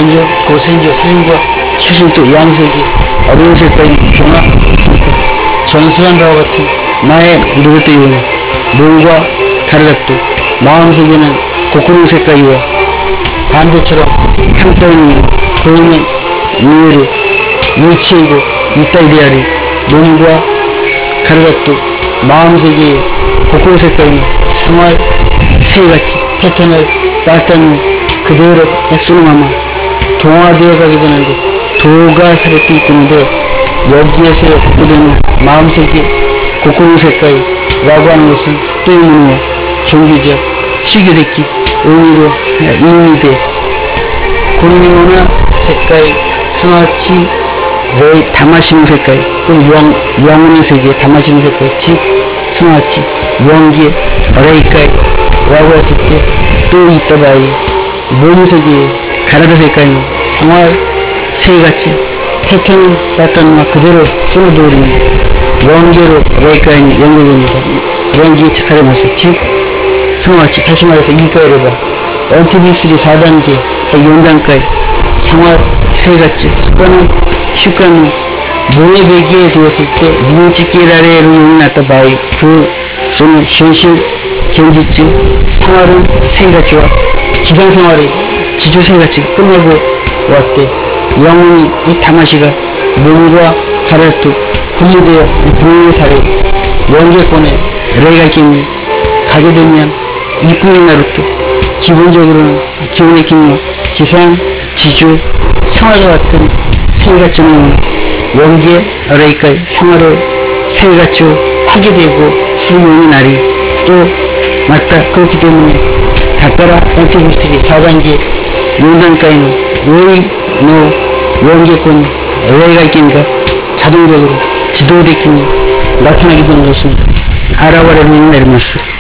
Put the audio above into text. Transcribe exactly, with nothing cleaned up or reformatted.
선조, 고선조, 사신과 수신도 양석이 어려운 색깔이 종합 전수한 바와 같은 나의 누구도 이오니 몸과 다르다도 마음속에는 고꾸는 색깔이와 반대처럼 향떠있는 고음의 이해로 일치이고 이따이리아리 몸과 가르다도 마음속에 고꾸는 색깔이며 생활 새같이 패턴을 따뜻한 그대로 액수로 아마 동화되어 가게 되는데 도가 살았기 때문에 여기에서 고꾸되는 마음속에 고꾸는 색깔이라고 하는 것은 또 의문과 종교적 시교됐기 의미로 의미 돼 고리문화 색깔 승화치 레이 담아시는 색깔 또는 영, 영혼의 세계 담아시는 색깔 즉 승화치 영계 레이깔 라고 했을 때 또 있다바이 몸속에 가라다 색깔이 생활 새같이 패턴 따뜻한 그대로 쏟아버리는 영계로 레이깔이 연결됩니다. 영계의 착하게 마시 즉 승화치 다시 말해서 이가로 봐 엔티비쓰리 사 단계 사 단까지 생활 새같이 습관은 습관은 몸의 베개에 두었을 때 민치기라레로 용이 났다 바이 그 또는 현실 견지증 생활은 새같이와 기상생활이 지조새같이 끝내고 왔대. 영혼이 이 다마시가 몸과 가르도 분리되어 부모의 사례 연계권에 레이갈김이 가게 되면 이뿐의 나루도 기본적으로는 기본의 기능 기상, 지주, 생활과 같은 새같이는 연계 레이까지 생활을 새같이 하게 되고 수용이 날이 또 맞다. 그렇기 때문에 닥터라 엔티비스트리 사 단계 육 단까지는 의, 노, 연계권 레이갈김이가 자동적으로 지도되기니 나타나게 되는 것은 알아버리는 내리마스